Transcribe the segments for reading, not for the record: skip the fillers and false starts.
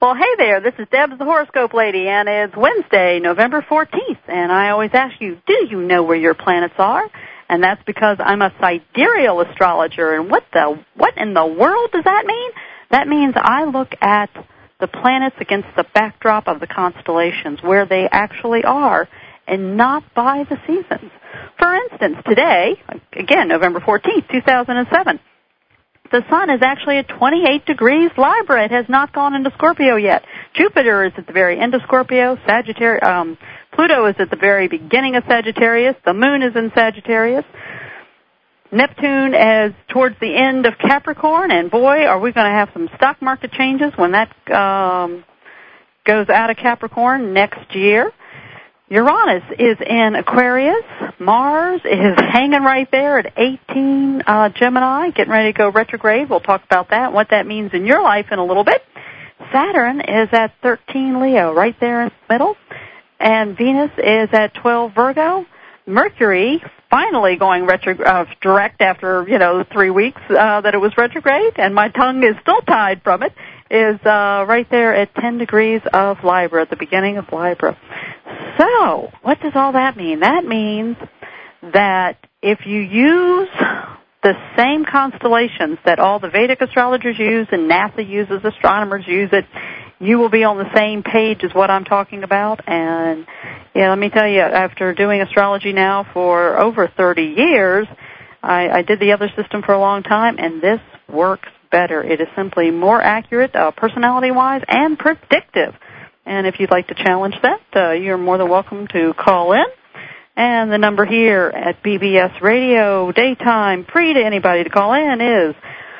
Well, hey there, this is Debs the Horoscope Lady, and it's Wednesday, November 14th, and I always ask you, do you know where your planets are? And that's because I'm a sidereal astrologer, and what in the world does that mean? That means I look at the planets against the backdrop of the constellations, where they actually are, and not by the seasons. For instance, today, again, November 14th, 2007, the sun is actually at 28 degrees Libra. It has not gone into Scorpio yet. Jupiter is at the very end of Scorpio. Pluto is at the very beginning of Sagittarius. The moon is in Sagittarius. Neptune is towards the end of Capricorn. And boy, are we going to have some stock market changes when that goes out of Capricorn next year. Uranus is in Aquarius. Mars is hanging right there at 18 Gemini, getting ready to go retrograde. We'll talk about that and what that means in your life in a little bit. Saturn is at 13 Leo, right there in the middle. And Venus is at 12 Virgo. Mercury finally going direct after, 3 weeks that it was retrograde, and my tongue is still tied from it, is right there at 10 degrees of Libra, at the beginning of Libra. So, what does all that mean? That means that if you use the same constellations that all the Vedic astrologers use and NASA uses, astronomers use it, you will be on the same page as what I'm talking about. And let me tell you, after doing astrology now for over 30 years, I did the other system for a long time, and this works better. It is simply more accurate, personality-wise, and predictive. And if you'd like to challenge that, you're more than welcome to call in. And the number here at BBS Radio, daytime, free to anybody to call in, is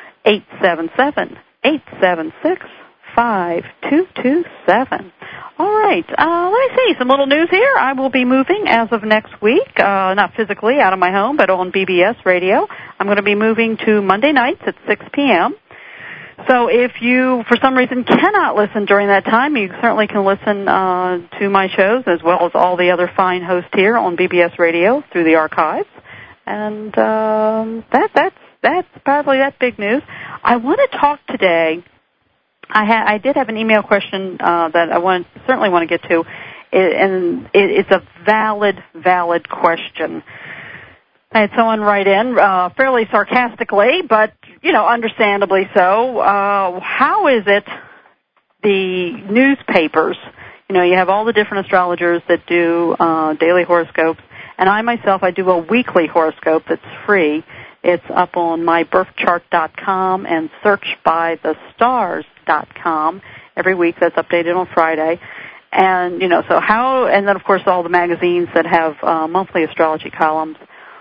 877-876-5227. All right, let me see, some little news here. I will be moving as of next week, not physically out of my home, but on BBS Radio. I'm going to be moving to Monday nights at 6 p.m., So if you, for some reason, cannot listen during that time, you certainly can listen to my shows as well as all the other fine hosts here on BBS Radio through the archives. And that's probably that big news. I want to talk today. I did have an email question that I certainly want to get to, and it's a valid question. I had someone write in fairly sarcastically, but, understandably so. How is it the newspapers, you have all the different astrologers that do daily horoscopes, and I myself, I do a weekly horoscope that's free. It's up on mybirthchart.com and searchbythestars.com. Every week that's updated on Friday. And, so how, and then of course all the magazines that have monthly astrology columns.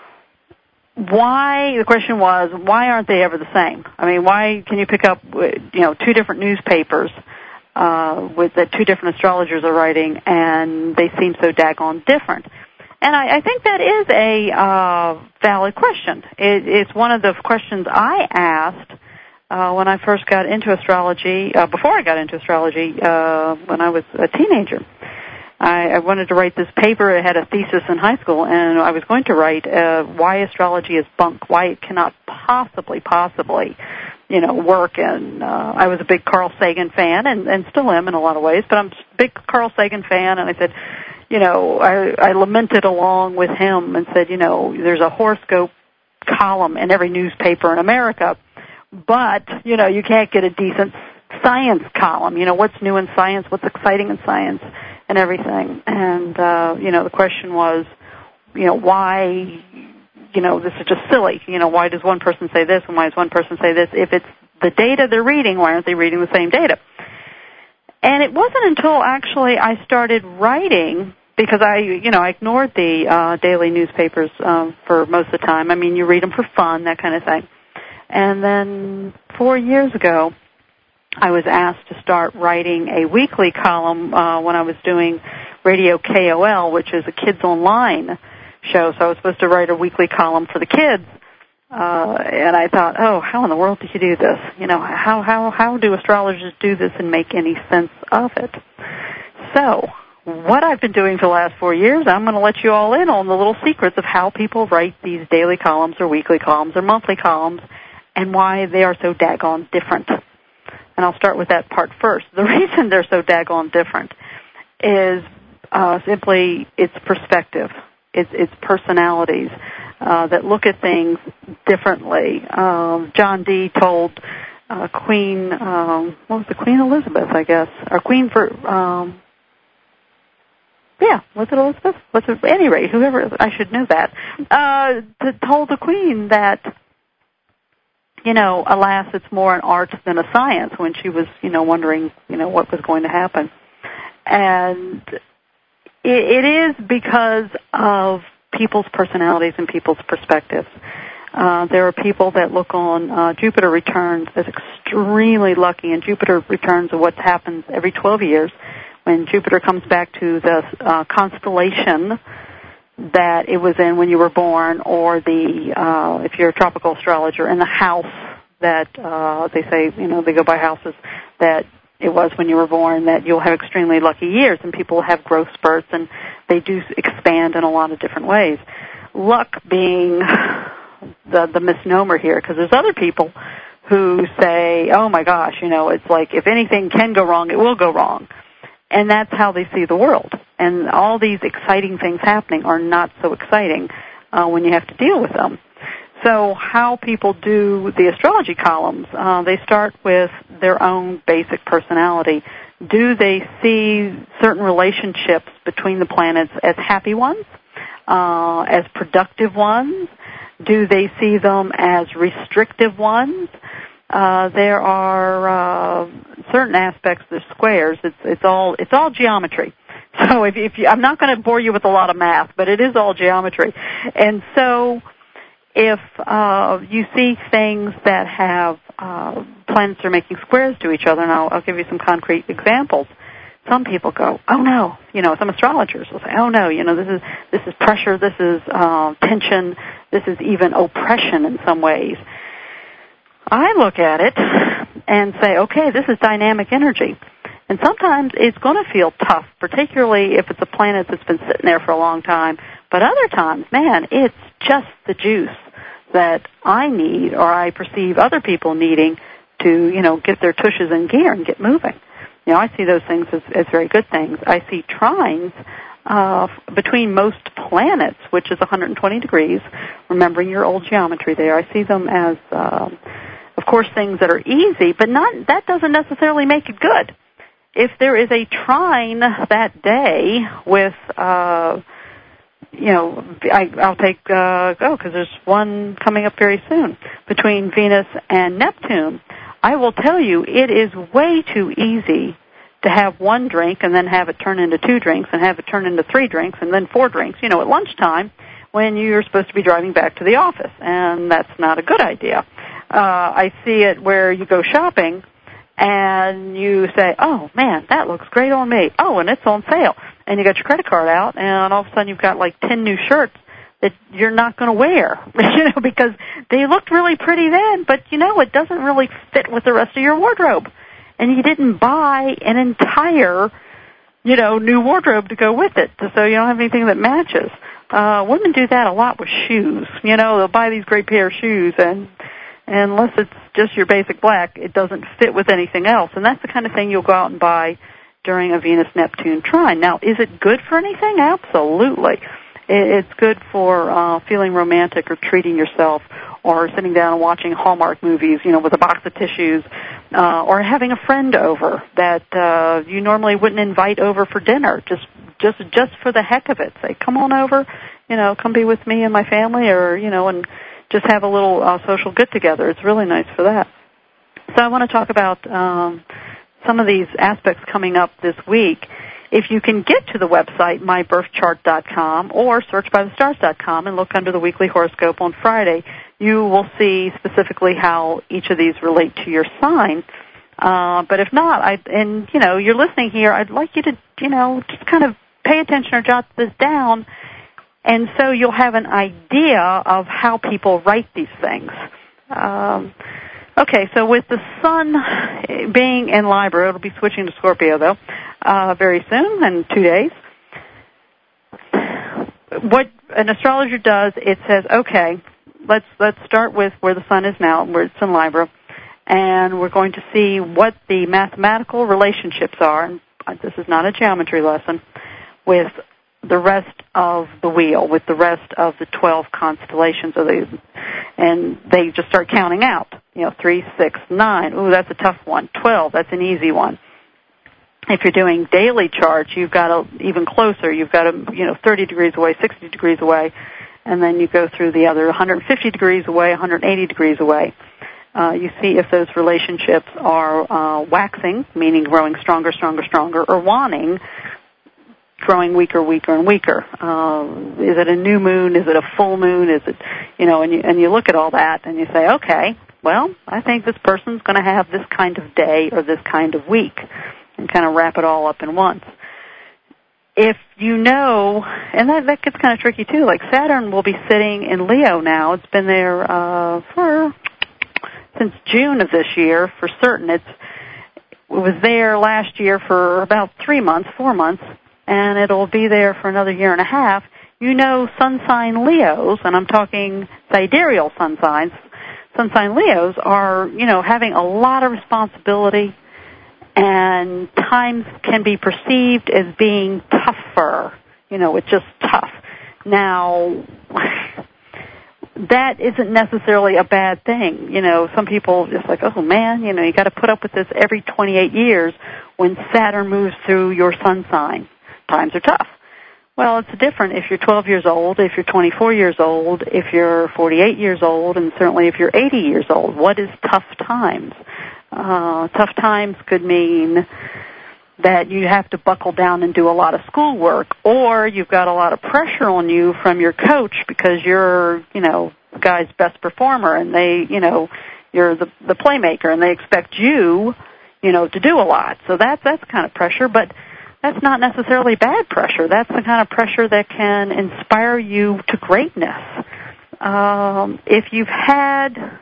The question was, why aren't they ever the same? I mean, why can you pick up, two different newspapers with that two different astrologers are writing, and they seem so daggone different? And I think that is a valid question. It's one of the questions I asked when I first got into astrology, before I got into astrology, when I was a teenager. I wanted to write this paper. I had a thesis in high school, and I was going to write why astrology is bunk, why it cannot possibly, work. And I was a big Carl Sagan fan, and still am in a lot of ways, but I'm a big Carl Sagan fan, and I said, I lamented along with him and said, there's a horoscope column in every newspaper in America, but, you can't get a decent science column. What's new in science, what's exciting in science, and everything. And, the question was, why, this is just silly. Why does one person say this and why does one person say this? If it's the data they're reading, why aren't they reading the same data? And it wasn't until actually I started writing, because I ignored the daily newspapers for most of the time. I mean, you read them for fun, that kind of thing. And then 4 years ago, I was asked to start writing a weekly column when I was doing Radio KOL, which is a kids online show. So I was supposed to write a weekly column for the kids. And I thought, how in the world did you do this? How do astrologers do this and make any sense of it? So what I've been doing for the last 4 years, I'm going to let you all in on the little secrets of how people write these daily columns or weekly columns or monthly columns and why they are so daggone different. and I'll start with that part first. The reason they're so daggone different is simply its perspective, its personalities that look at things differently. John Dee told Queen, what was the Queen Elizabeth, I guess, or Queen for, was it Elizabeth? At any rate, whoever, I should know that, told the Queen that, alas, it's more an art than a science, when she was, wondering, what was going to happen. And it is because of people's personalities and people's perspectives. There are people that look on Jupiter returns as extremely lucky, and Jupiter returns are what happens every 12 years when Jupiter comes back to the constellation that it was in when you were born, or if you're a tropical astrologer, in the house that they say, they go by houses, that it was when you were born, that you'll have extremely lucky years, and people have growth spurts, and they do expand in a lot of different ways. Luck being the misnomer here, because there's other people who say, oh my gosh, it's like if anything can go wrong, it will go wrong. And that's how they see the world. And all these exciting things happening are not so exciting when you have to deal with them. So how people do the astrology columns, they start with their own basic personality. Do they see certain relationships between the planets as happy ones, as productive ones? Do they see them as restrictive ones? There are certain aspects, the squares. It's all geometry. So if you, I'm not going to bore you with a lot of math, but it is all geometry. And so if you see things that have planets are making squares to each other, and I'll give you some concrete examples. Some people go, oh no, some astrologers will say, oh no, this is pressure, this is tension, this is even oppression in some ways. I look at it and say, okay, this is dynamic energy. And sometimes it's going to feel tough, particularly if it's a planet that's been sitting there for a long time. But other times, man, it's just the juice that I need, or I perceive other people needing to, get their tushes in gear and get moving. I see those things as very good things. I see trines between most planets, which is 120 degrees, remembering your old geometry there. I see them as, of course, things that are easy, but that doesn't necessarily make it good. If there is a trine that day with, I'll take, because there's one coming up very soon, between Venus and Neptune, I will tell you it is way too easy to have one drink and then have it turn into 2 drinks and have it turn into 3 drinks and then 4 drinks, at lunchtime when you're supposed to be driving back to the office, and that's not a good idea. I see it where you go shopping and you say, oh, man, that looks great on me. Oh, and it's on sale. And you got your credit card out, and all of a sudden you've got like 10 new shirts that you're not going to wear, because they looked really pretty then, but, it doesn't really fit with the rest of your wardrobe. And you didn't buy an entire, new wardrobe to go with it, so you don't have anything that matches. Women do that a lot with shoes. They'll buy these great pair of shoes, and unless it's just your basic black, it doesn't fit with anything else. And that's the kind of thing you'll go out and buy during a Venus-Neptune trine. Now, is it good for anything? Absolutely. It's good for feeling romantic or treating yourself, or sitting down and watching Hallmark movies, with a box of tissues, or having a friend over that you normally wouldn't invite over for dinner, just for the heck of it. Say, come on over, come be with me and my family, or, and just have a little social get-together. It's really nice for that. So I want to talk about some of these aspects coming up this week. If you can get to the website, mybirthchart.com, or searchbythestars.com and look under the weekly horoscope on Friday, you will see specifically how each of these relate to your sign. But if not, you're listening here, I'd like you to, just kind of pay attention or jot this down, and so you'll have an idea of how people write these things. Okay, so with the sun being in Libra, it'll be switching to Scorpio, though, very soon, in 2 days. What an astrologer does, it says, okay, let's start with where the sun is now, where it's in Libra, and we're going to see what the mathematical relationships are, and this is not a geometry lesson, with the rest of the wheel, with the rest of the 12 constellations of these. And they just start counting out, 3, 6, 9. Ooh, that's a tough one. 12, that's an easy one. If you're doing daily charts, you've got even closer. You've got 30 degrees away, 60 degrees away, and then you go through the other 150 degrees away, 180 degrees away. You see if those relationships are waxing, meaning growing stronger, stronger, stronger, or waning, growing weaker, weaker, and weaker. Is it a new moon? Is it a full moon? Is it, and you look at all that and you say, okay, well, I think this person's going to have this kind of day or this kind of week, and kind of wrap it all up in once. If you know, and that gets kind of tricky too, like Saturn will be sitting in Leo now. It's been there since June of this year for certain. It was there last year for about 4 months, and it'll be there for another year and a half. Sun sign Leos, and I'm talking sidereal sun signs. Sun sign Leos are, having a lot of responsibility, and times can be perceived as being tougher. It's just tough. Now, that isn't necessarily a bad thing. Some people just like, oh man, you got to put up with this every 28 years when Saturn moves through your sun sign. Times are tough. Well, it's different if you're 12 years old, if you're 24 years old, if you're 48 years old, and certainly if you're 80 years old. What is tough times? Tough times could mean that you have to buckle down and do a lot of schoolwork, or you've got a lot of pressure on you from your coach because you're, the guy's best performer, and you're the playmaker, and they expect you, to do a lot. So that's kind of pressure, but that's not necessarily bad pressure. That's the kind of pressure that can inspire you to greatness. If you've had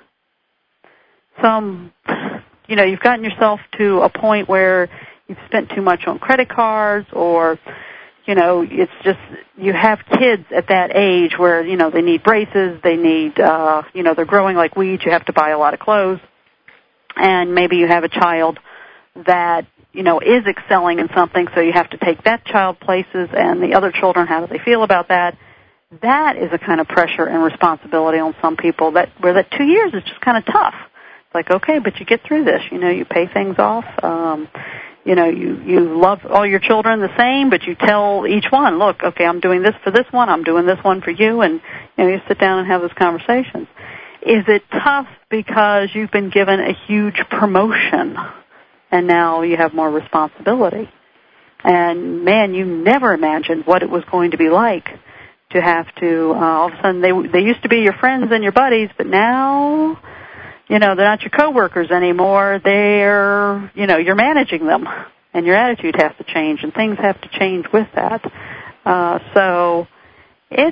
you've gotten yourself to a point where you've spent too much on credit cards, or, it's just you have kids at that age where, they need braces, they need, they're growing like weeds, you have to buy a lot of clothes, and maybe you have a child that, is excelling in something, so you have to take that child places, and the other children, how do they feel about that? That is a kind of pressure and responsibility on some people where that 2 years is just kind of tough. It's like, okay, but you get through this, you pay things off, you love all your children the same, but you tell each one, look, okay, I'm doing this for this one, I'm doing this one for you, and, you sit down and have those conversations. Is it tough because you've been given a huge promotion, and now you have more responsibility? And, man, you never imagined what it was going to be like to have to, all of a sudden, they used to be your friends and your buddies, but now, they're not your coworkers anymore. They're, you're managing them, and your attitude has to change, and things have to change with that. So it's,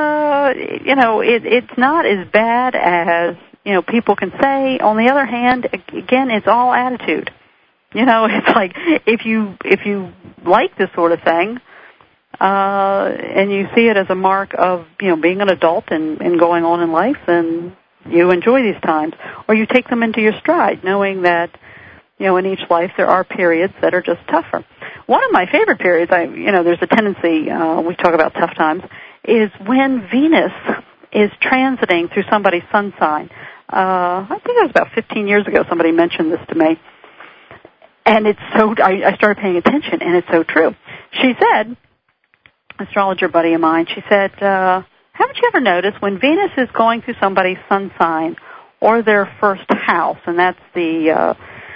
it's not as bad as, people can say. On the other hand, again, it's all attitude. It's like if you like this sort of thing, and you see it as a mark of, being an adult and going on in life, and you enjoy these times, or you take them into your stride, knowing that, in each life there are periods that are just tougher. One of my favorite periods, there's a tendency, we talk about tough times, is when Venus is transiting through somebody's sun sign. I think it was about 15 years ago somebody mentioned this to me. And I started paying attention, and it's so true. She said, astrologer buddy of mine, she said, haven't you ever noticed when Venus is going through somebody's sun sign or their first house, and that's the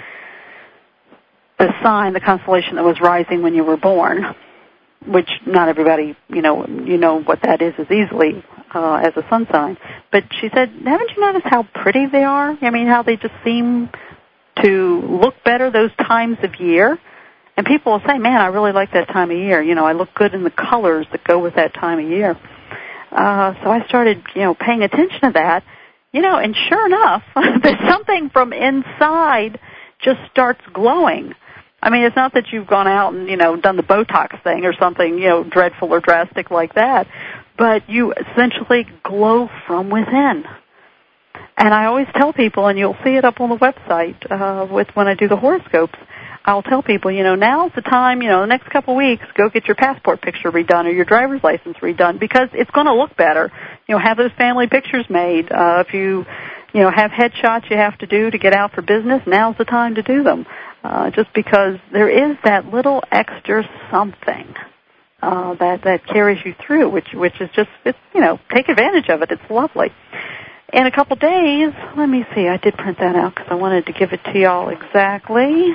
sign, the constellation that was rising when you were born, which not everybody, you know what that is as easily as a sun sign. But she said, haven't you noticed how pretty they are? I mean, how they just seem to look better those times of year? And people will say, man, I really like that time of year. I look good in the colors that go with that time of year. So I started, paying attention to that, and sure enough, there's something from inside just starts glowing. I mean, it's not that you've gone out and, done the Botox thing or something, dreadful or drastic like that, but you essentially glow from within. And I always tell people, and you'll see it up on the website when I do the horoscopes, I'll tell people, now's the time, the next couple of weeks, go get your passport picture redone or your driver's license redone because it's going to look better. Have those family pictures made. If you have headshots you have to do to get out for business, now's the time to do them. Just because there is that little extra something that carries you through, which is just, take advantage of it. It's lovely. In a couple days, let me see, I did print that out because I wanted to give it to y'all exactly.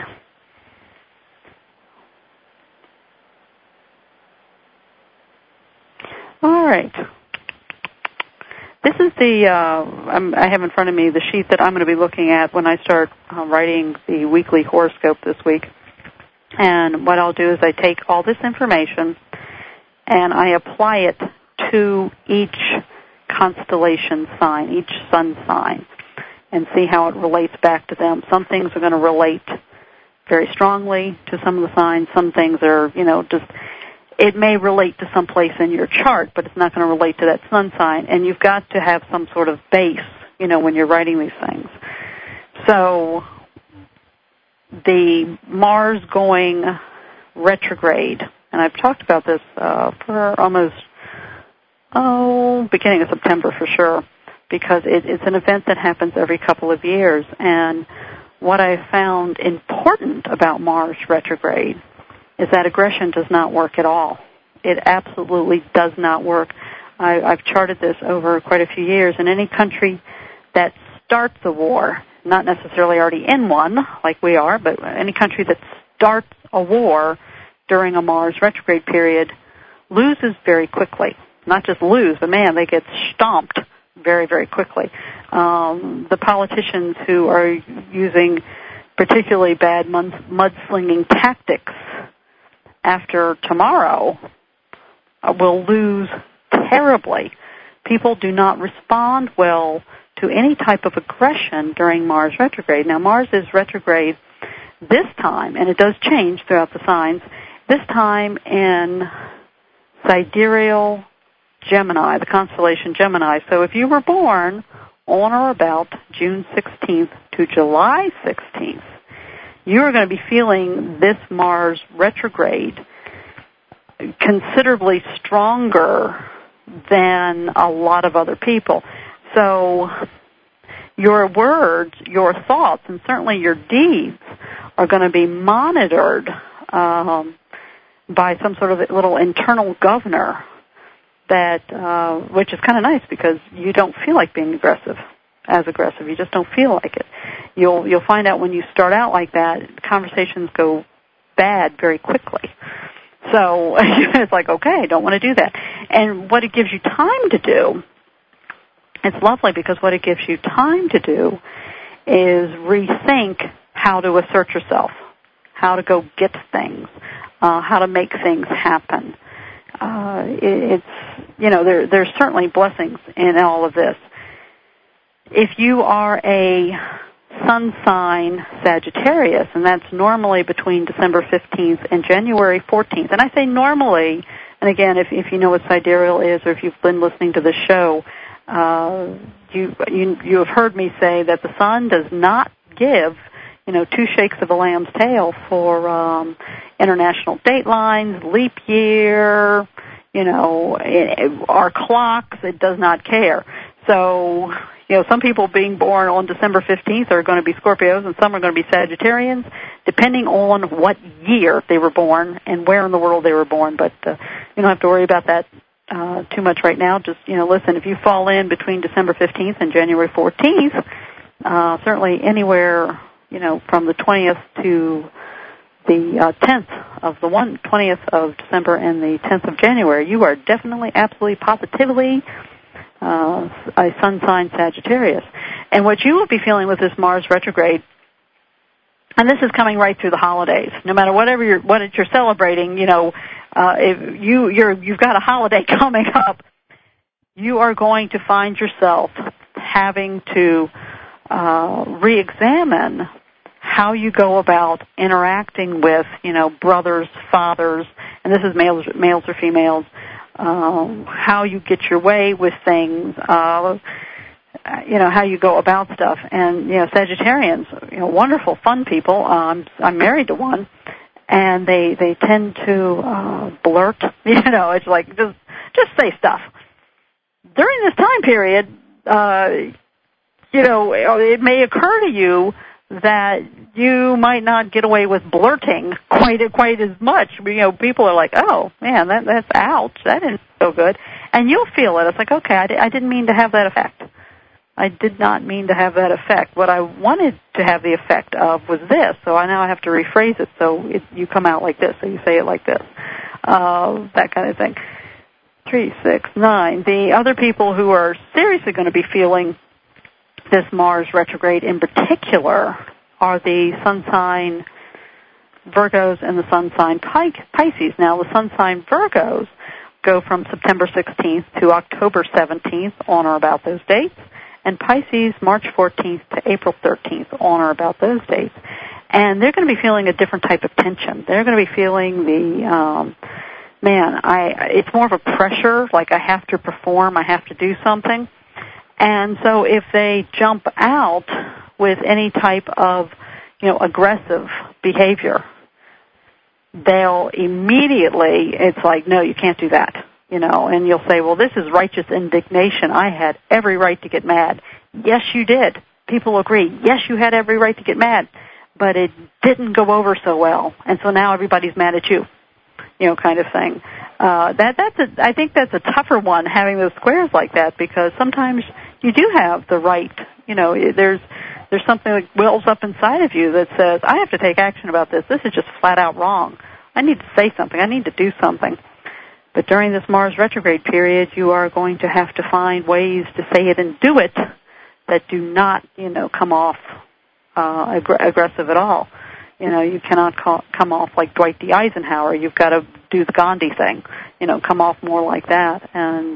All right. This is I have in front of me the sheet that I'm going to be looking at when I start writing the weekly horoscope this week. And what I'll do is I take all this information and I apply it to each constellation sign, each sun sign, and see how it relates back to them. Some things are going to relate very strongly to some of the signs. Some things are, just... It may relate to some place in your chart, but it's not going to relate to that sun sign. And you've got to have some sort of base, when you're writing these things. So the Mars going retrograde, and I've talked about this for almost, beginning of September for sure, because it's an event that happens every couple of years. And what I found important about Mars retrograde is that aggression does not work at all. It absolutely does not work. I've charted this over quite a few years, and any country that starts a war, not necessarily already in one like we are, but any country that starts a war during a Mars retrograde period loses very quickly. Not just lose, but man, they get stomped very, very quickly. The politicians who are using particularly bad mudslinging tactics after tomorrow will lose terribly. People do not respond well to any type of aggression during Mars retrograde. Now, Mars is retrograde this time, and it does change throughout the signs, this time in sidereal Gemini, the constellation Gemini. So if you were born on or about June 16th to July 16th, you are going to be feeling this Mars retrograde considerably stronger than a lot of other people. So your words, your thoughts, and certainly your deeds are going to be monitored by some sort of little internal governor that, which is kind of nice because you don't feel like being aggressive. You just don't feel like it. You'll find out when you start out like that, conversations go bad very quickly. So it's like, okay, I don't want to do that. And what it gives you time to do, it's lovely because what it gives you time to do is rethink how to assert yourself, how to go get things, how to make things happen. There's certainly blessings in all of this. If you are a sun sign Sagittarius, and that's normally between December 15th and January 14th, and I say normally, and again, if you know what sidereal is or if you've been listening to the show, you have heard me say that the sun does not give, two shakes of a lamb's tail for international date lines, leap year, our clocks. It does not care. So, some people being born on December 15th are going to be Scorpios and some are going to be Sagittarians, depending on what year they were born and where in the world they were born. But you don't have to worry about that too much right now. Just, listen, if you fall in between December 15th and January 14th, certainly anywhere, from the 20th to the 10th of the 20th of December and the 10th of January, you are definitely, absolutely, positively a sun sign Sagittarius. And what you will be feeling with this Mars retrograde, and this is coming right through the holidays, no matter what you're celebrating, if you've got a holiday coming up, you are going to find yourself having to re-examine how you go about interacting with, brothers, fathers, and this is males or females, how you get your way with things. how you go about stuff. And, Sagittarians, wonderful, fun people. I'm married to one, and they tend to blurt. It's like just say stuff. During this time period, it may occur to you that you might not get away with blurting quite as much. People are like, oh, man, that's ouch. That didn't feel good. And you'll feel it. It's like, okay, I didn't mean to have that effect. I did not mean to have that effect. What I wanted to have the effect of was this, so now I have to rephrase it so you come out like this, so you say it like this, that kind of thing. 3, 6, 9. The other people who are seriously going to be feeling this Mars retrograde in particular are the sun sign Virgos and the sun sign Pisces. Now, the sun sign Virgos go from September 16th to October 17th on or about those dates, and Pisces March 14th to April 13th on or about those dates. And they're going to be feeling a different type of tension. They're going to be feeling it's more of a pressure, like I have to perform, I have to do something. And so if they jump out with any type of, aggressive behavior, they'll immediately, it's like, no, you can't do that, and you'll say, well, this is righteous indignation. I had every right to get mad. Yes, you did. People agree. Yes, you had every right to get mad, but it didn't go over so well, and so now everybody's mad at you, kind of thing. I think that's a tougher one, having those squares like that, because sometimes you do have the right, there's something that wells up inside of you that says, I have to take action about this. This is just flat out wrong. I need to say something. I need to do something. But during this Mars retrograde period, you are going to have to find ways to say it and do it that do not, come off aggressive at all. You cannot come off like Dwight D. Eisenhower. You've got to do the Gandhi thing, come off more like that. And,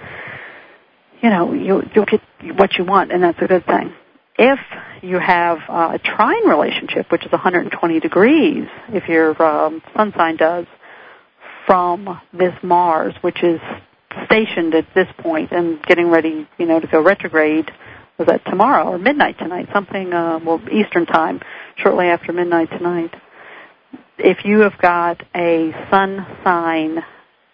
you'll get what you want, and that's a good thing. If you have a trine relationship, which is 120 degrees, if your sun sign does, from this Mars, which is stationed at this point and getting ready, to go retrograde, was that tomorrow or midnight tonight, something, Eastern time, shortly after midnight tonight. If you have got a sun sign,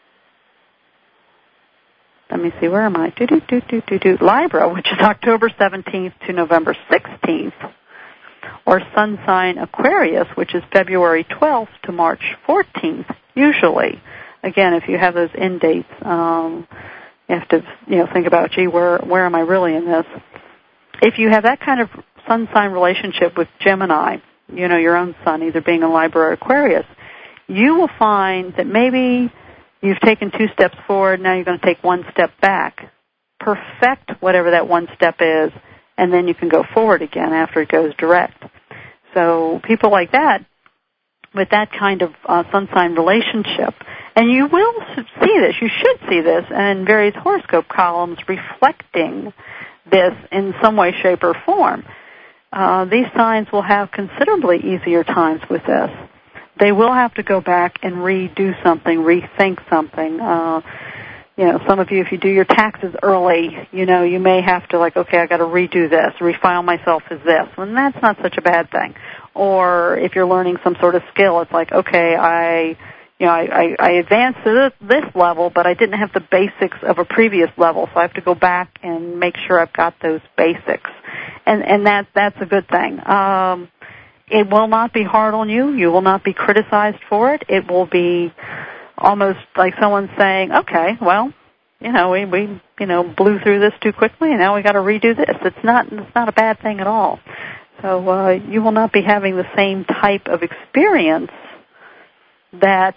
let me see, where am I? Libra, which is October 17th to November 16th, or sun sign Aquarius, which is February 12th to March 14th, usually. Again, if you have those end dates, you have to, think about, where am I really in this? If you have that kind of sun sign relationship with Gemini, your own sun, either being a Libra or Aquarius, you will find that maybe you've taken 2 steps forward, now you're going to take 1 step back. Perfect whatever that 1 step is, and then you can go forward again after it goes direct. So people like that, with that kind of sun sign relationship, and you will see this, you should see this, and various horoscope columns reflecting this in some way, shape, or form. These signs will have considerably easier times with this. They will have to go back and redo something, rethink something. Some of you, if you do your taxes early, you may have to okay, I got to redo this, refile myself as this, and that's not such a bad thing. Or if you're learning some sort of skill, it's like, okay, I advanced to this level, but I didn't have the basics of a previous level, so I have to go back and make sure I've got those basics, and that's a good thing. It will not be hard on you. You will not be criticized for it. It will be almost like someone saying, okay, well, we blew through this too quickly, and now we got to redo this. It's not a bad thing at all. So you will not be having the same type of experience that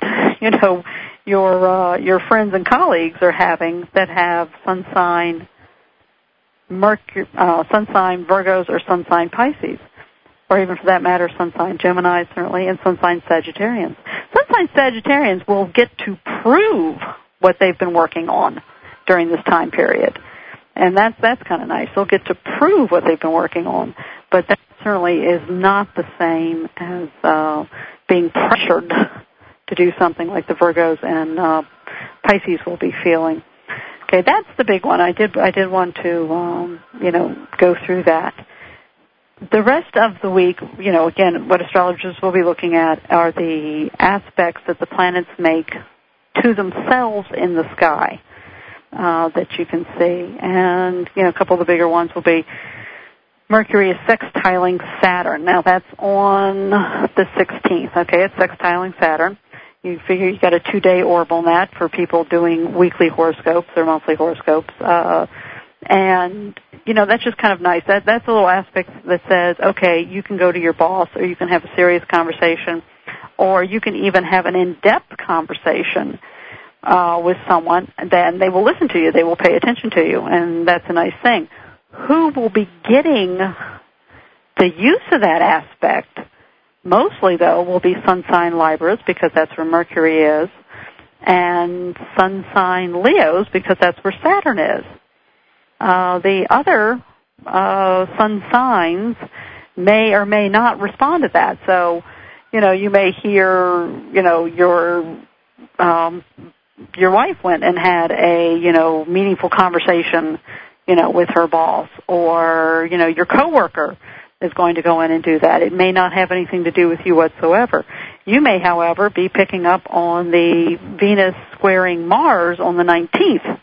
your friends and colleagues are having that have sun sign Virgos or sun sign Pisces, or even for that matter, sun sign Gemini, certainly, and sun sign Sagittarians. Sun sign Sagittarians will get to prove what they've been working on during this time period. And that's kind of nice. They'll get to prove what they've been working on. But that certainly is not the same as being pressured to do something like the Virgos and Pisces will be feeling. Okay, that's the big one. I did want to, go through that. The rest of the week, again, what astrologers will be looking at are the aspects that the planets make to themselves in the sky that you can see. And, a couple of the bigger ones will be Mercury is sextiling Saturn. Now, that's on the 16th, okay? It's sextiling Saturn. You figure you got a 2-day orb on that for people doing weekly horoscopes or monthly horoscopes. And, that's just kind of nice. That's a little aspect that says, okay, you can go to your boss or you can have a serious conversation or you can even have an in-depth conversation with someone, then they will listen to you. They will pay attention to you, and that's a nice thing. Who will be getting the use of that aspect? Mostly, though, will be sun sign Libras because that's where Mercury is, and sun sign Leos because that's where Saturn is. The other sun signs may or may not respond to that. So, you may hear, your wife went and had a, meaningful conversation, with her boss, or, your coworker is going to go in and do that. It may not have anything to do with you whatsoever. You may, however, be picking up on the Venus squaring Mars on the 19th.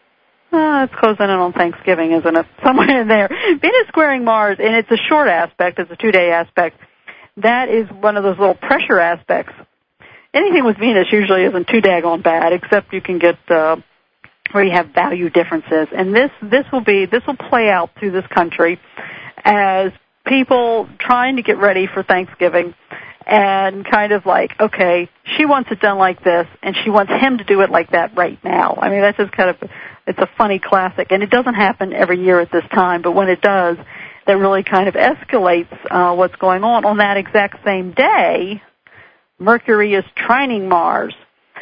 It's closing in on Thanksgiving, isn't it? Somewhere in there. Venus squaring Mars, and it's a short aspect. It's a 2-day aspect. That is one of those little pressure aspects. Anything with Venus usually isn't too daggone bad, except you can get where you have value differences. And this will play out through this country as people trying to get ready for Thanksgiving and kind of like, okay, she wants it done like this, and she wants him to do it like that right now. I mean, that's just kind of, it's a funny classic, and it doesn't happen every year at this time, but when it does, that really kind of escalates what's going on. On that exact same day, Mercury is trining Mars.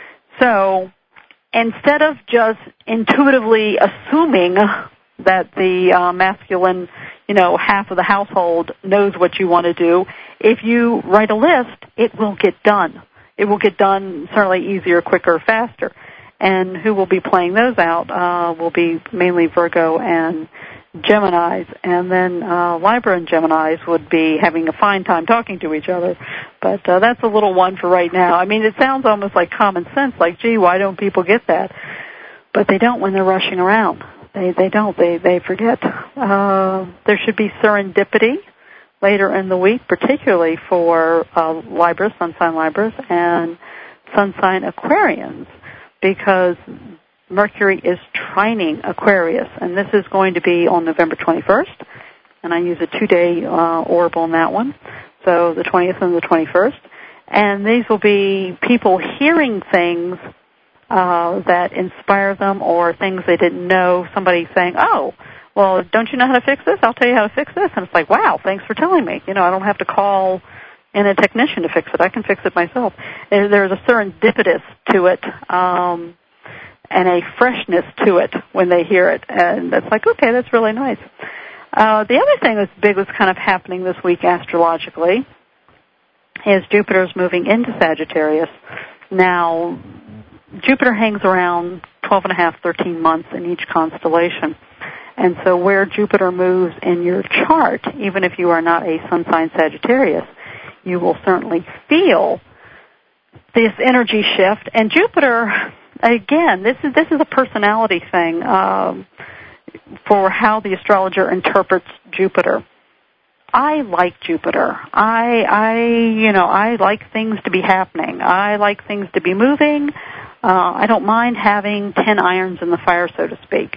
So instead of just intuitively assuming that the masculine, half of the household knows what you want to do, if you write a list, it will get done. It will get done certainly easier, quicker, faster. And who will be playing those out will be mainly Virgo and Geminis, and then Libra and Geminis would be having a fine time talking to each other. But that's a little one for right now. I mean, it sounds almost like common sense, like, gee, why don't people get that? But they don't when they're rushing around. They don't. They forget. There should be serendipity later in the week, particularly for Libras, sun sign Libras, and sun sign Aquarians, because Mercury is trining Aquarius, and this is going to be on November 21st, and I use a 2-day orb on that one, so the 20th and the 21st. And these will be people hearing things that inspire them, or things they didn't know, somebody saying, oh, well, don't you know how to fix this? I'll tell you how to fix this. And it's like, wow, thanks for telling me. I don't have to call in a technician to fix it. I can fix it myself. There's a serendipitous to it, and a freshness to it when they hear it. And that's like, okay, that's really nice. The other thing that's big that's kind of happening this week astrologically is Jupiter's moving into Sagittarius. Now, Jupiter hangs around 12 and a half, 13 months in each constellation. And so where Jupiter moves in your chart, even if you are not a sun sign Sagittarius, you will certainly feel this energy shift. And Jupiter, again, this is a personality thing for how the astrologer interprets Jupiter. I like Jupiter. I like things to be happening. I like things to be moving. I don't mind having 10 irons in the fire, so to speak.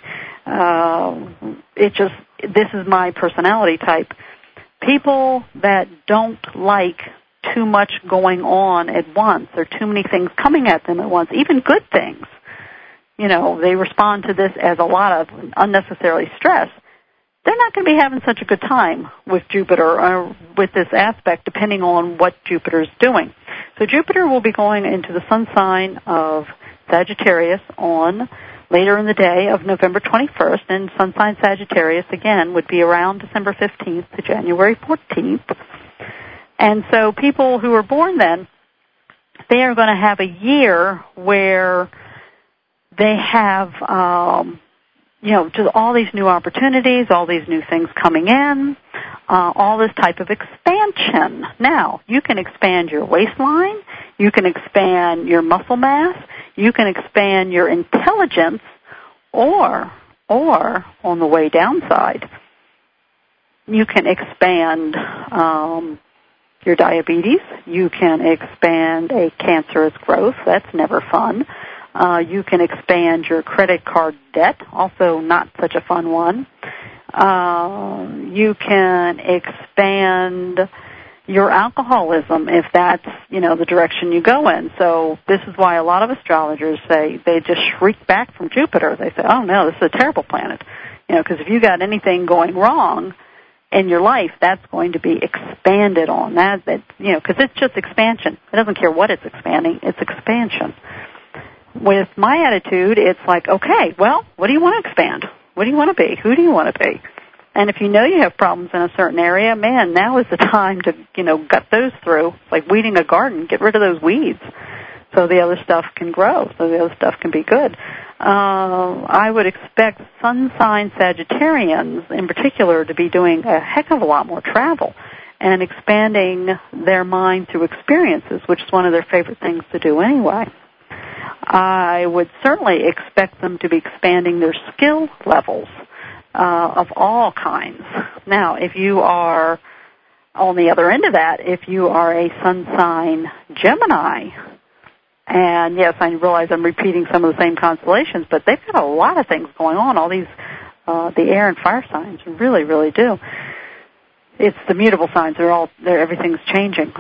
This is my personality type. People that don't like too much going on at once, or too many things coming at them at once, even good things, they respond to this as a lot of unnecessary stress. They're not going to be having such a good time with Jupiter or with this aspect, depending on what Jupiter's doing. So Jupiter will be going into the sun sign of Sagittarius on later in the day of November 21st, and sun sign Sagittarius, again, would be around December 15th to January 14th. And so people who are born then, they are going to have a year where they have, just all these new opportunities, all these new things coming in, all this type of expansion. Now, you can expand your waistline, you can expand your muscle mass, you can expand your intelligence, or on the way downside, you can expand your diabetes, you can expand a cancerous growth, that's never fun. You can expand your credit card debt, also not such a fun one. You can expand your alcoholism if that's, the direction you go in. So this is why a lot of astrologers say they just shriek back from Jupiter. They say, oh no, this is a terrible planet. Because if you got anything going wrong in your life, that's going to be expanded on. Because it's just expansion. It doesn't care what it's expanding, it's expansion. With my attitude, it's like, okay, well, what do you want to expand? What do you want to be? Who do you want to be? And if you know you have problems in a certain area, man, now is the time to, gut those through. It's like weeding a garden. Get rid of those weeds so the other stuff can grow, so the other stuff can be good. I would expect sun sign Sagittarians in particular to be doing a heck of a lot more travel and expanding their mind through experiences, which is one of their favorite things to do anyway. I would certainly expect them to be expanding their skill levels of all kinds. Now, if you are on the other end of that, if you are a sun sign Gemini, and yes, I realize I'm repeating some of the same constellations, but they've got a lot of things going on. All these, the air and fire signs really, really do. It's the mutable signs. Everything's changing.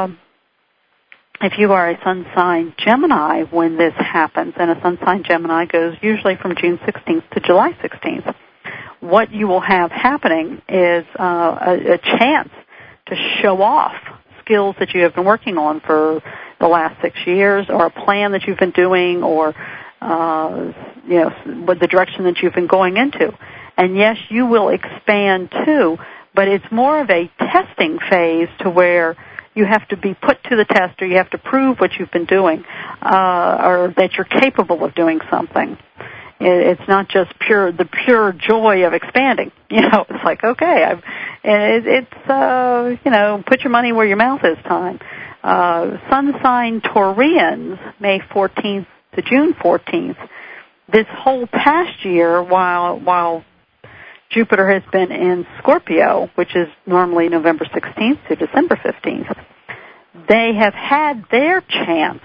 If you are a sun sign Gemini when this happens, and a sun sign Gemini goes usually from June 16th to July 16th, what you will have happening is a chance to show off skills that you have been working on for the last 6 years, or a plan that you've been doing, or with the direction that you've been going into. And yes, you will expand too, but it's more of a testing phase to where you have to be put to the test, or you have to prove what you've been doing, or that you're capable of doing something. It's not just the pure joy of expanding. It's like, okay, put your money where your mouth is time. Sun sign Taurians, May 14th to June 14th, this whole past year, while Jupiter has been in Scorpio, which is normally November 16th to December 15th, they have had their chance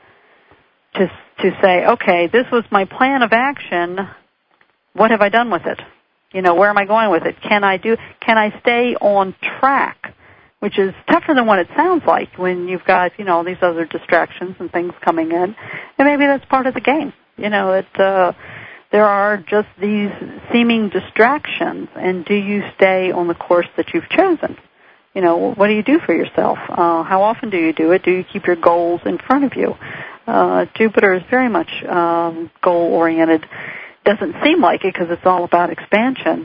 to say, okay, this was my plan of action. What have I done with it? Where am I going with it? Can I stay on track? Which is tougher than what it sounds like when you've got, all these other distractions and things coming in. And maybe that's part of the game. There are just these seeming distractions, and do you stay on the course that you've chosen? What do you do for yourself? How often do you do it? Do you keep your goals in front of you? Jupiter is very much goal-oriented. Doesn't seem like it because it's all about expansion.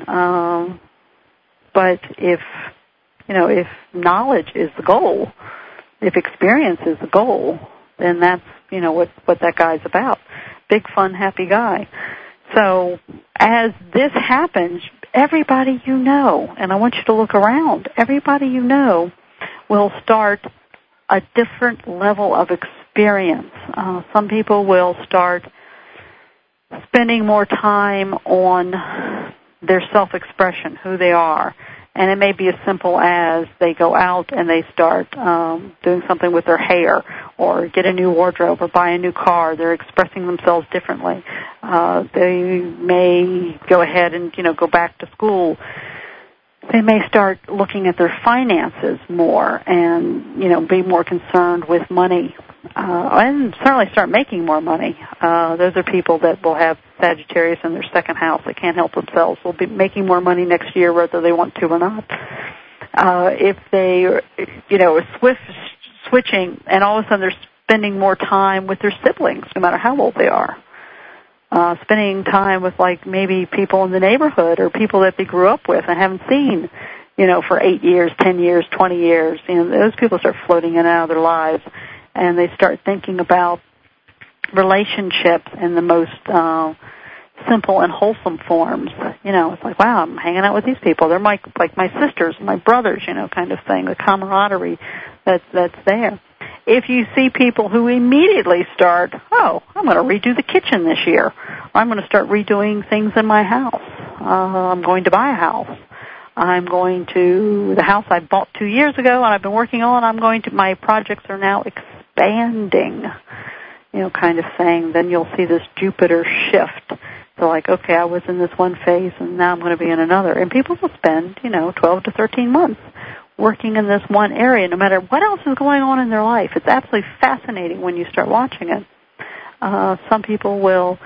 But if knowledge is the goal, if experience is the goal, then that's, what that guy's about. Big, fun, happy guy. So as this happens, everybody and I want you to look around, everybody will start a different level of experience. Some people will start spending more time on their self-expression, who they are. And it may be as simple as they go out and they start doing something with their hair, or get a new wardrobe, or buy a new car. They're expressing themselves differently. They may go ahead and, go back to school. They may start looking at their finances more and, be more concerned with money. And certainly start making more money. Those are people that will have Sagittarius in their second house. They can't help themselves. They'll be making more money next year whether they want to or not. If they, switching, and all of a sudden they're spending more time with their siblings, no matter how old they are. Spending time with, maybe people in the neighborhood, or people that they grew up with and haven't seen, for 8 years, 10 years, 20 years. Those people start floating in and out of their lives. And they start thinking about relationships in the most simple and wholesome forms. It's like, wow, I'm hanging out with these people. They're like my sisters, my brothers, kind of thing, the camaraderie that's there. If you see people who immediately start, I'm going to redo the kitchen this year, or I'm going to start redoing things in my house, I'm going to buy a house, the house I bought 2 years ago and I've been working on, my projects are now expanding, kind of thing, then you'll see this Jupiter shift. So like, okay, I was in this one phase and now I'm going to be in another. And people will spend, 12 to 13 months working in this one area, no matter what else is going on in their life. It's absolutely fascinating when you start watching it. Some people will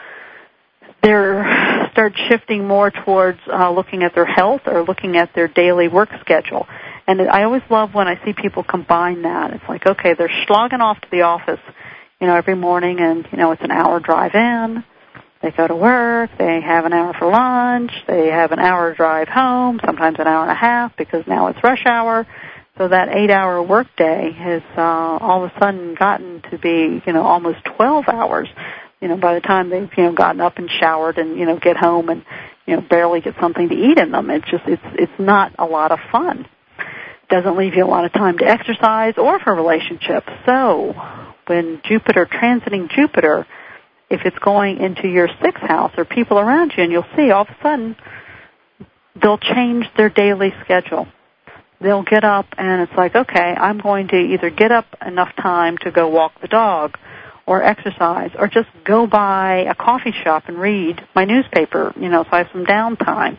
start shifting more towards looking at their health or looking at their daily work schedule. And I always love when I see people combine that. It's like, okay, they're slogging off to the office, every morning, and, it's an hour drive in. They go to work, they have an hour for lunch, they have an hour drive home, sometimes an hour and a half because now it's rush hour. So that 8-hour workday has all of a sudden gotten to be, almost 12 hours, by the time they've, gotten up and showered and, get home and, barely get something to eat in them. It's not a lot of fun. Doesn't leave you a lot of time to exercise or for relationships. So when Jupiter, transiting Jupiter, if it's going into your 6th house or people around you, and you'll see all of a sudden they'll change their daily schedule. They'll get up and it's like, okay, I'm going to either get up enough time to go walk the dog or exercise or just go by a coffee shop and read my newspaper, so I have some downtime.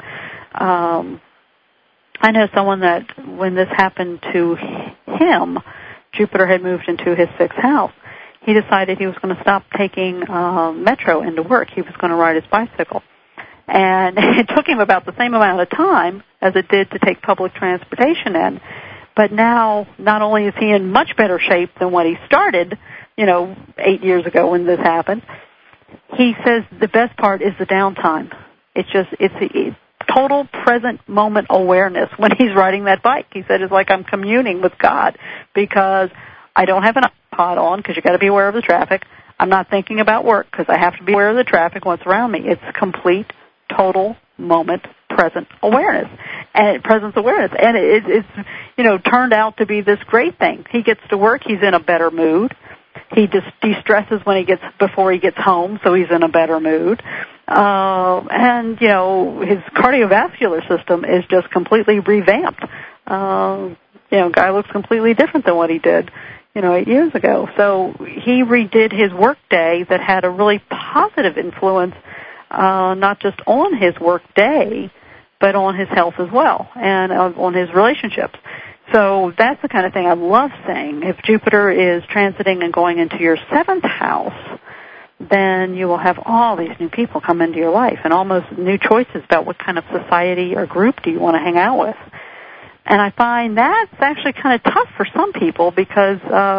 I know someone that when this happened to him, Jupiter had moved into his 6th house. He decided he was going to stop taking Metro into work. He was going to ride his bicycle. And it took him about the same amount of time as it did to take public transportation in. But now, not only is he in much better shape than when he started, 8 years ago when this happened, he says the best part is the downtime. It's total present moment awareness when he's riding that bike. He said it's like I'm communing with God because I don't have an iPod on because you got to be aware of the traffic. I'm not thinking about work because I have to be aware of the traffic, what's around me. It's complete, total moment present awareness and presence awareness. And it's turned out to be this great thing. He gets to work, he's in a better mood. He just de-stresses before he gets home, so he's in a better mood. And his cardiovascular system is just completely revamped. Guy looks completely different than what he did 8 years ago. So he redid his work day that had a really positive influence, not just on his work day, but on his health as well, and on his relationships. So that's the kind of thing I love seeing. If Jupiter is transiting and going into your 7th house, then you will have all these new people come into your life and almost new choices about what kind of society or group do you want to hang out with. And I find that's actually kind of tough for some people because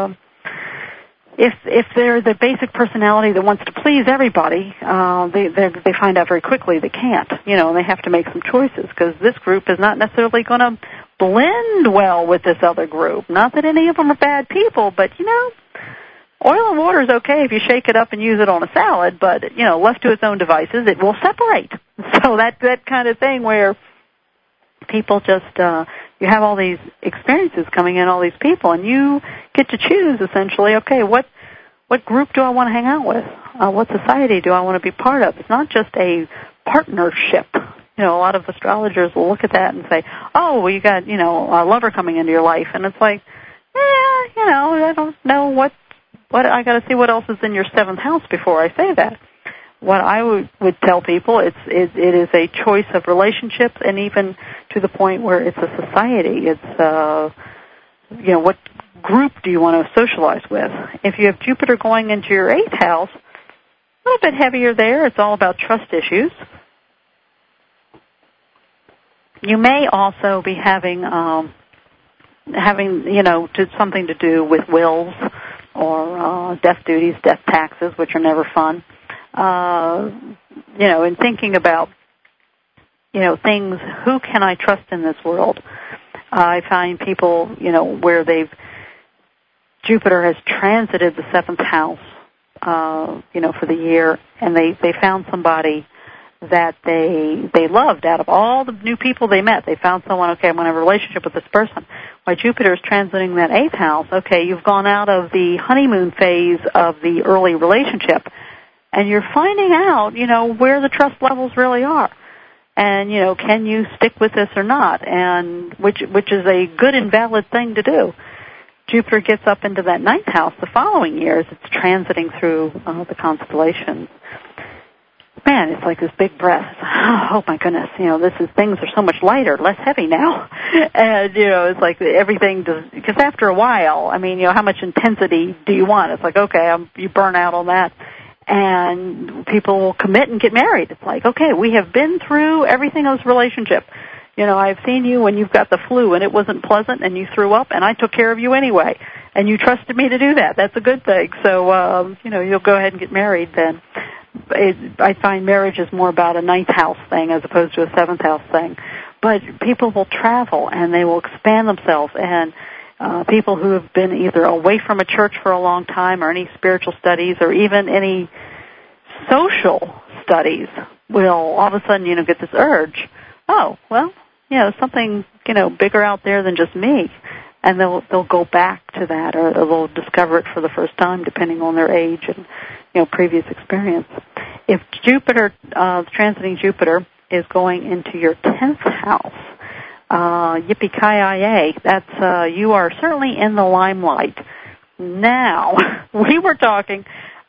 if they're the basic personality that wants to please everybody, they find out very quickly they can't, and they have to make some choices because this group is not necessarily going to blend well with this other group. Not that any of them are bad people, but, oil and water is okay if you shake it up and use it on a salad, but, left to its own devices, it will separate. So that kind of thing where people just, you have all these experiences coming in, all these people, and you get to choose essentially, okay, what group do I want to hang out with? What society do I want to be part of? It's not just a partnership. A lot of astrologers will look at that and say, oh, well, you got, a lover coming into your life. And it's like, I don't know what I got to see what else is in your 7th house before I say that. What I would tell people, it is a choice of relationships, and even to the point where it's a society. It's, what group do you want to socialize with? If you have Jupiter going into your 8th house, a little bit heavier there. It's all about trust issues. You may also be having something to do with wills or death duties, death taxes, which are never fun. In thinking about, things, who can I trust in this world? I find people, where Jupiter has transited the 7th house for the year, and they found somebody that they loved. Out of all the new people they met, they found someone, okay, I'm going to have a relationship with this person. Why Jupiter is transiting that 8th house, okay, you've gone out of the honeymoon phase of the early relationship, and you're finding out, where the trust levels really are. And, can you stick with this or not? And which is a good and valid thing to do. Jupiter gets up into that 9th house the following year as it's transiting through the constellations. Man, it's like this big breath. Oh my goodness, things are so much lighter, less heavy now. And, it's like everything does, because after a while, how much intensity do you want? It's like, okay, you burn out on that. And people will commit and get married. It's like, okay, we have been through everything in this relationship. I've seen you when you've got the flu and it wasn't pleasant and you threw up and I took care of you anyway. And you trusted me to do that. That's a good thing. So, you'll go ahead and get married then. I find marriage is more about a 9th house thing as opposed to a 7th house thing. But people will travel and they will expand themselves, and people who have been either away from a church for a long time or any spiritual studies or even any social studies will all of a sudden, get this urge. Oh, well, something, bigger out there than just me. And they'll go back to that, or they'll discover it for the first time depending on their age and, previous experience. If Jupiter, transiting Jupiter is going into your 10th house, yippee-ki-yay, that's, you are certainly in the limelight. Now, we were talking,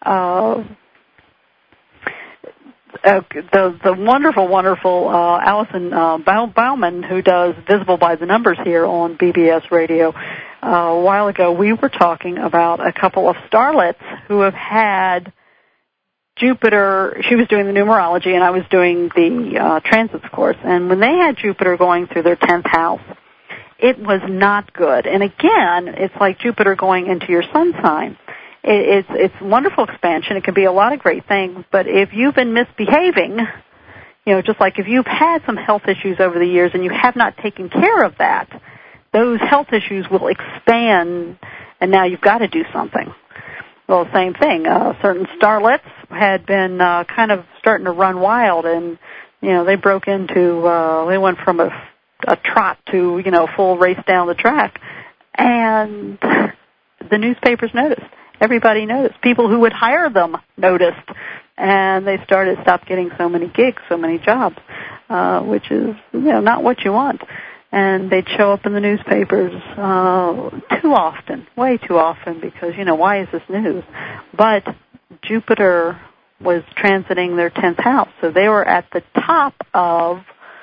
the wonderful Allison Bauman, who does Visible by the Numbers here on BBS Radio, a while ago, we were talking about a couple of starlets who have had Jupiter. She was doing the numerology, and I was doing the transits course. And when they had Jupiter going through their 10th house, it was not good. And again, it's like Jupiter going into your sun sign. It's wonderful expansion. It can be a lot of great things. But if you've been misbehaving, just like if you've had some health issues over the years and you have not taken care of that, those health issues will expand, and now you've got to do something. Well, same thing. Certain starlets had been kind of starting to run wild, and they broke into. They went from a trot to full race down the track, and the newspapers noticed. Everybody noticed. People who would hire them noticed, and they stopped getting so many gigs, so many jobs, which is not what you want. And they'd show up in the newspapers too often, way too often, because, why is this news? But Jupiter was transiting their 10th house, so they were at the top of,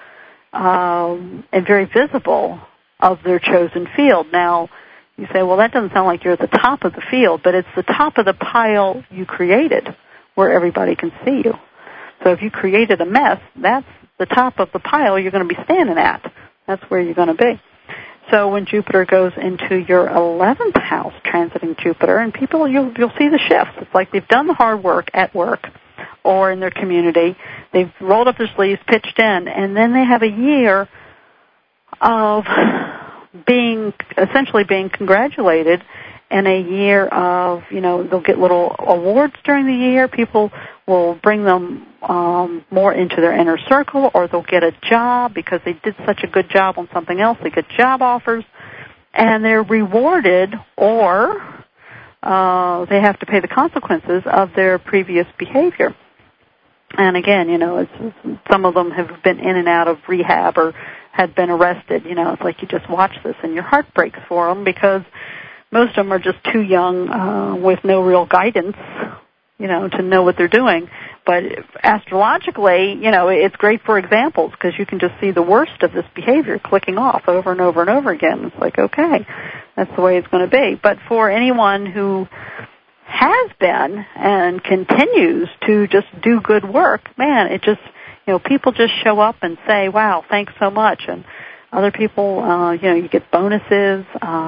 and very visible, of their chosen field. Now, you say, well, that doesn't sound like you're at the top of the field, but it's the top of the pile you created where everybody can see you. So if you created a mess, that's the top of the pile you're going to be standing at. That's where you're going to be. So when Jupiter goes into your 11th house, transiting Jupiter, and people, you'll see the shifts. It's like they've done the hard work at work or in their community. They've rolled up their sleeves, pitched in, and then they have a year of essentially being congratulated, and a year of, they'll get little awards during the year. People will bring them more into their inner circle, or they'll get a job because they did such a good job on something else. They get job offers, and they're rewarded, or they have to pay the consequences of their previous behavior. And again, some of them have been in and out of rehab or had been arrested. It's like you just watch this and your heart breaks for them, because most of them are just too young with no real guidance, to know what they're doing. But astrologically, it's great for examples, because you can just see the worst of this behavior clicking off over and over and over again. It's like, okay, that's the way it's going to be. But for anyone who has been and continues to just do good work, man, it just, people just show up and say, wow, thanks so much. And other people, you get bonuses.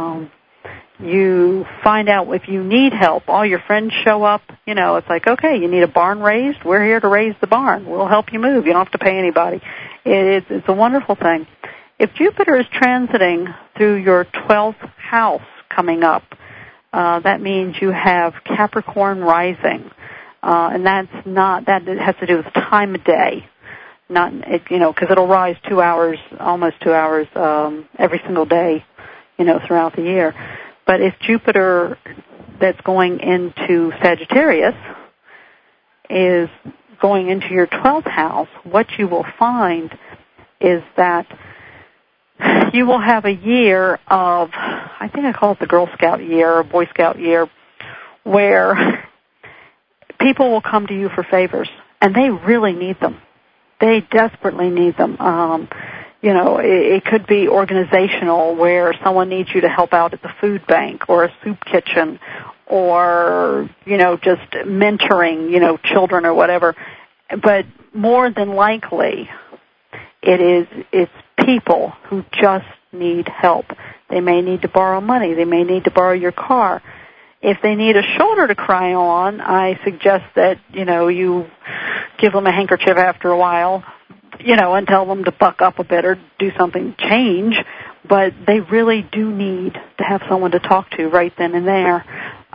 You find out if you need help. All your friends show up. It's like, okay, you need a barn raised? We're here to raise the barn. We'll help you move. You don't have to pay anybody. It's a wonderful thing. If Jupiter is transiting through your 12th house coming up, that means you have Capricorn rising, and that has to do with time of day, because it'll rise 2 hours, almost 2 hours every single day, throughout the year. But if Jupiter, that's going into Sagittarius, is going into your 12th house, what you will find is that you will have a year of, I think I call it the Girl Scout year or Boy Scout year, where people will come to you for favors, and they really need them. They desperately need them. It could be organizational, where someone needs you to help out at the food bank or a soup kitchen, or, just mentoring, children or whatever. But more than likely, it's people who just need help. They may need to borrow money. They may need to borrow your car. If they need a shoulder to cry on, I suggest that, you give them a handkerchief after a while, and tell them to buck up a bit or do something, change. But they really do need to have someone to talk to right then and there.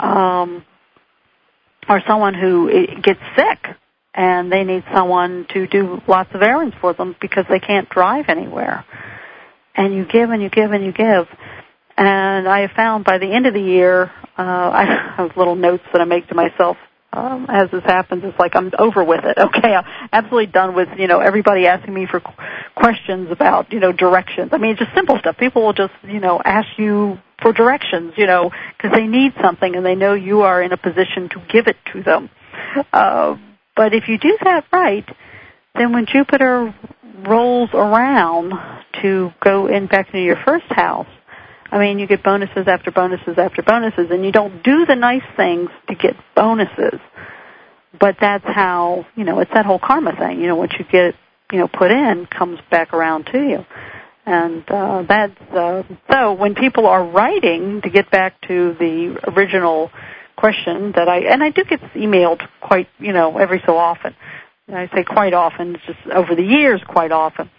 Or someone who gets sick and they need someone to do lots of errands for them because they can't drive anywhere. And you give and you give and you give. And I have found by the end of the year, I have little notes that I make to myself as this happens. It's like I'm over with it. Okay, I'm absolutely done with, everybody asking me for questions about, directions. I mean, just simple stuff. People will just, ask you for directions, because they need something and they know you are in a position to give it to them. But if you do that right, then when Jupiter rolls around to go back into your first house, I mean, you get bonuses after bonuses after bonuses, and you don't do the nice things to get bonuses. But that's how, it's that whole karma thing. What you get, put in comes back around to you. And so when people are writing, to get back to the original question that I do get emailed quite, every so often. And I say quite often, it's just over the years quite often.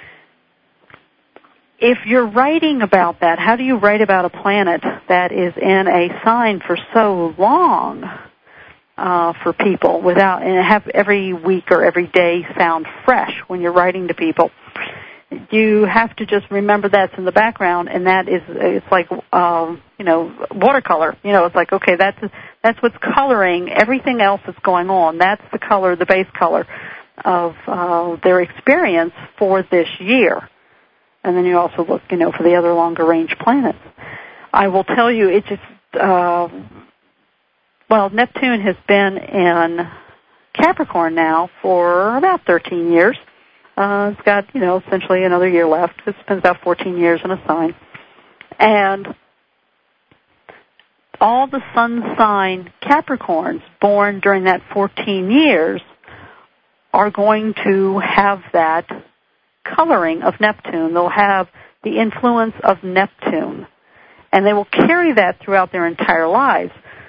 If you're writing about that, how do you write about a planet that is in a sign for so long for people without, and have every week or every day sound fresh when you're writing to people? You have to just remember that's in the background, and that is, it's like, watercolor. It's like, okay, that's what's coloring everything else that's going on. That's the color, the base color of their experience for this year. And then you also look, for the other longer range planets. I will tell you, it just, Neptune has been in Capricorn now for about 13 years. It's got, essentially another year left. It spends about 14 years in a sign. And all the sun sign Capricorns born during that 14 years are going to have that coloring of Neptune. They'll have the influence of Neptune, and they will carry that throughout their entire lives.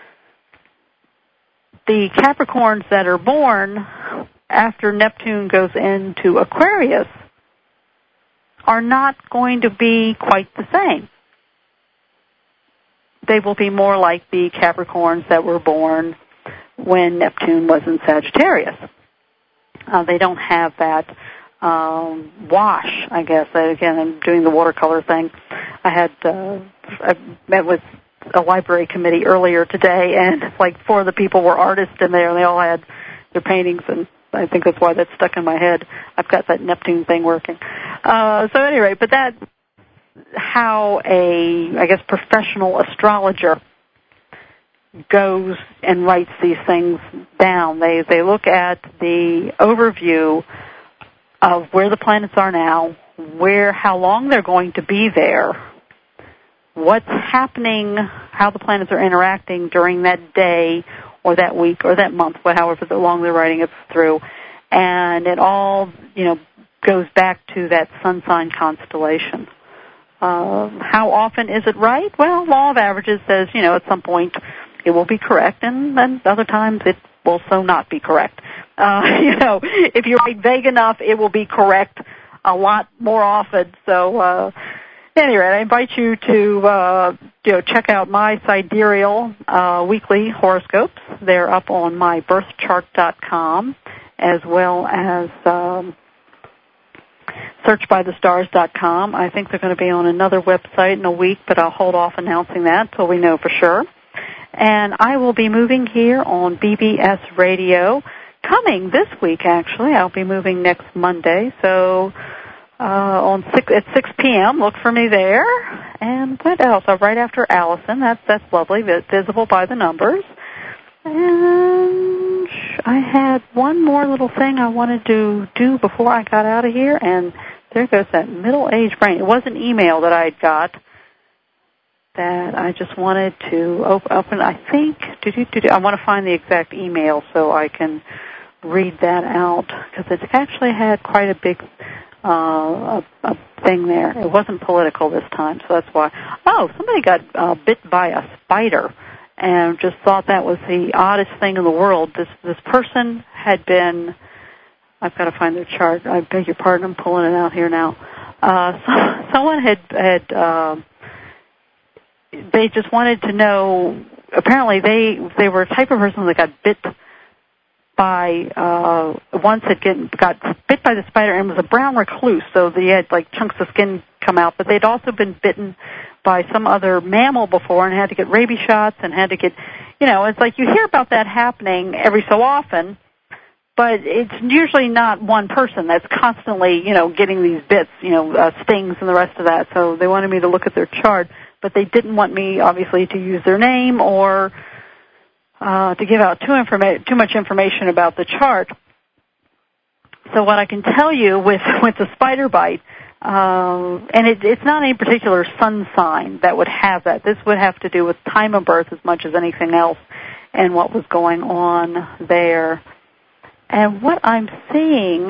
The Capricorns that are born after Neptune goes into Aquarius are not going to be quite the same. They will be more like the Capricorns that were born when Neptune was in Sagittarius. They don't have that wash, I guess. Again, I'm doing the watercolor thing. I met with a library committee earlier today, and like 4 of the people were artists in there, and they all had their paintings, and I think that's why that's stuck in my head. I've got that Neptune thing working. So anyway, but that's how I guess, professional astrologer goes and writes these things down. They look at the overview of where the planets are now, how long they're going to be there, what's happening, how the planets are interacting during that day or that week or that month, however long they're writing it through. And it all, goes back to that sun sign constellation. How often is it right? Well, law of averages says, at some point it will be correct, and then other times it will so not be correct. If you write vague enough, it will be correct a lot more often. So, anyway, I invite you to check out my sidereal weekly horoscopes. They're up on mybirthchart.com, as well as searchbythestars.com. I think they're going to be on another website in a week, but I'll hold off announcing that till we know for sure. And I will be moving here on BBS Radio. Coming this week, actually, I'll be moving next Monday. So at 6 p.m., look for me there. And what else? Right after Allison. That's lovely. Visible by the numbers. And I had one more little thing I wanted to do before I got out of here, and there goes that middle-aged brain. It was an email that I got that I just wanted to open. I think, I want to find the exact email so I can read that out, because it actually had quite a big a thing there. It wasn't political this time, so that's why. Oh, somebody got bit by a spider, and just thought that was the oddest thing in the world. This person had been, I've got to find their chart. I beg your pardon, I'm pulling it out here now. Someone had they just wanted to know, apparently they were a type of person that got bit by, once got bit by the spider, and was a brown recluse, so they had like chunks of skin come out, but they'd also been bitten by some other mammal before and had to get rabies shots and had to get, it's like you hear about that happening every so often, but it's usually not one person that's constantly, getting these bits, stings and the rest of that. So they wanted me to look at their chart, but they didn't want me, obviously, to use their name or to give out too much information about the chart. So what I can tell you with the spider bite, and it's not any particular sun sign that would have that. This would have to do with time of birth as much as anything else and what was going on there. And what I'm seeing,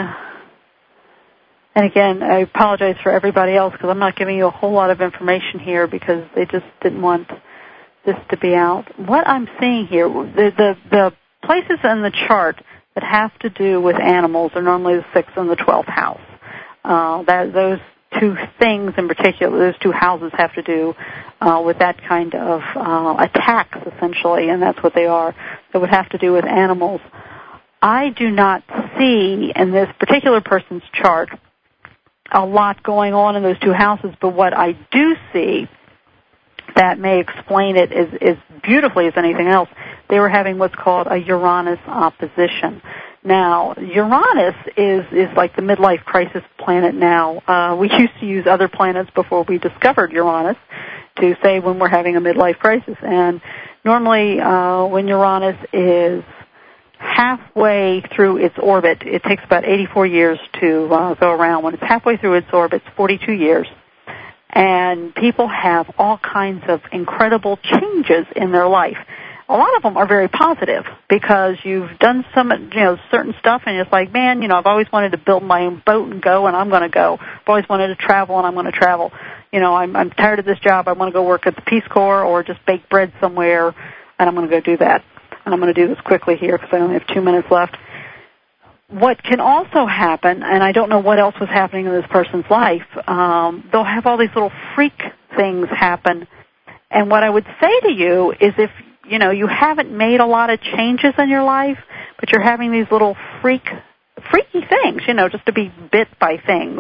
and again, I apologize for everybody else because I'm not giving you a whole lot of information here because they just didn't want this to be out. What I'm seeing here, the places in the chart that have to do with animals are normally the 6th and the 12th house. Those two things in particular, those two houses have to do with that kind of attacks, essentially, and that's what they are. That would have to do with animals. I do not see in this particular person's chart a lot going on in those two houses, but what I do see that may explain it as beautifully as anything else, they were having what's called a Uranus opposition. Now, Uranus is like the midlife crisis planet now. We used to use other planets before we discovered Uranus to say when we're having a midlife crisis. And normally when Uranus is halfway through its orbit, it takes about 84 years to go around. When it's halfway through its orbit, it's 42 years. And people have all kinds of incredible changes in their life. A lot of them are very positive because you've done some, certain stuff, and it's like, man, I've always wanted to build my own boat and go, and I'm going to go. I've always wanted to travel, and I'm going to travel. I'm tired of this job. I want to go work at the Peace Corps or just bake bread somewhere, and I'm going to go do that. And I'm going to do this quickly here because I only have 2 minutes left. What can also happen, and I don't know what else was happening in this person's life, they'll have all these little freak things happen. And what I would say to you is if, you haven't made a lot of changes in your life, but you're having these little freaky things, just to be bit by things,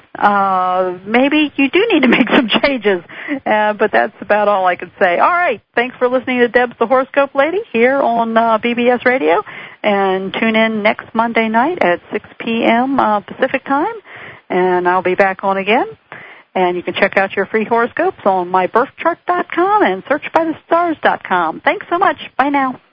maybe you do need to make some changes. But that's about all I can say. All right. Thanks for listening to Deb's the Horoscope Lady here on BBS Radio. And tune in next Monday night at 6 p.m. Pacific time. And I'll be back on again. And you can check out your free horoscopes on mybirthchart.com and searchbythestars.com. Thanks so much. Bye now.